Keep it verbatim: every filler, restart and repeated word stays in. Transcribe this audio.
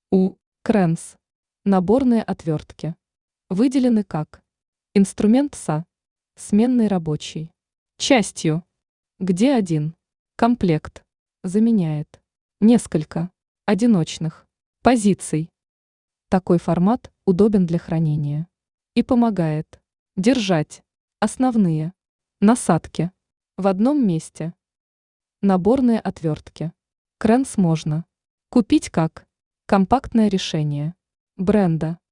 У. Кренс. Наборные отвертки. Выделены как инструмент СА. Сменный рабочий. Частью. Где один. Комплект. Заменяет. Несколько. Одиночных. Позиций. Такой формат удобен для хранения. И помогает держать основные насадки в одном месте. Наборные отвертки. Кренс можно купить как компактное решение бренда